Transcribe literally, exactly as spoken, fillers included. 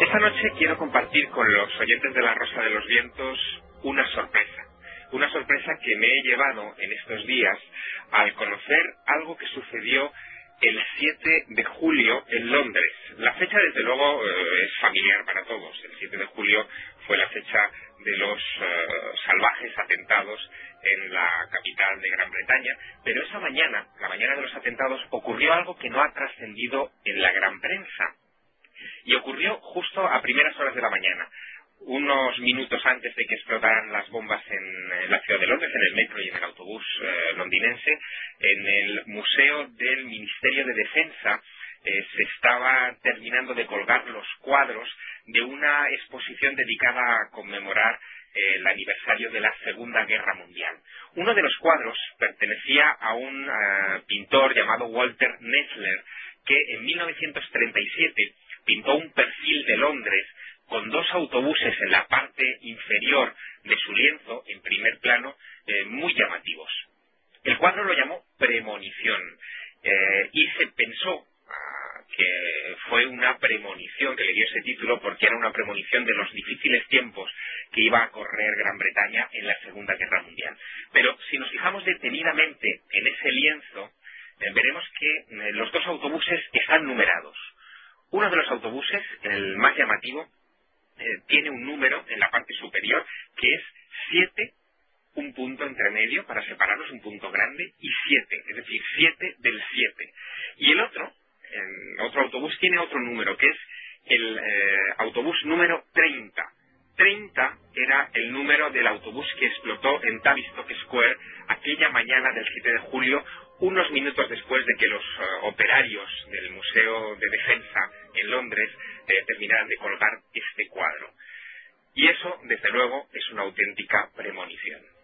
Esta noche quiero compartir con los oyentes de La Rosa de los Vientos una sorpresa. Una sorpresa que me he llevado en estos días al conocer algo que sucedió el siete de julio en Londres. La fecha, desde luego, eh, es familiar para todos. El siete de julio fue la fecha de los eh, salvajes atentados en la capital de Gran Bretaña, pero esa mañana, la mañana de los atentados, ocurrió algo que no ha trascendido en la gran prensa. Y ocurrió justo a primeras horas de la mañana, unos minutos antes de que explotaran las bombas en, en la ciudad de Londres, en el metro y en el autobús eh, londinense. En el Museo del Ministerio de Defensa eh, se estaba terminando de colgar los cuadros de una exposición dedicada a conmemorar eh, el aniversario de la Segunda Guerra Mundial. Uno de los cuadros pertenecía a un uh, pintor llamado Walter Nessler, que en mil novecientos treinta y siete pintó un perfil de Londres con dos autobuses en la parte inferior de su lienzo, en primer plano, eh, muy llamativos. El cuadro lo llamó Premonición, eh, y se pensó ah, que fue una premonición que le dio ese título porque era una premonición de los difíciles tiempos que iba a correr Gran Bretaña en la Segunda Guerra Mundial. Pero si nos fijamos detenidamente en ese lienzo, eh, veremos que eh, los dos autobuses están numerados. Uno de los autobuses, el más llamativo, eh, tiene un número en la parte superior que es siete, un punto entre medio para separarlos, un punto grande, y siete, es decir, siete del siete. Y el otro, el otro autobús tiene otro número, que es el eh, autobús número treinta. treinta era el número del autobús que explotó en Tavistock Square aquella mañana del siete de julio, unos minutos después de que los uh, operarios del Museo de Defensa en Londres eh, terminaran de colgar este cuadro. Y eso, desde luego, es una auténtica premonición.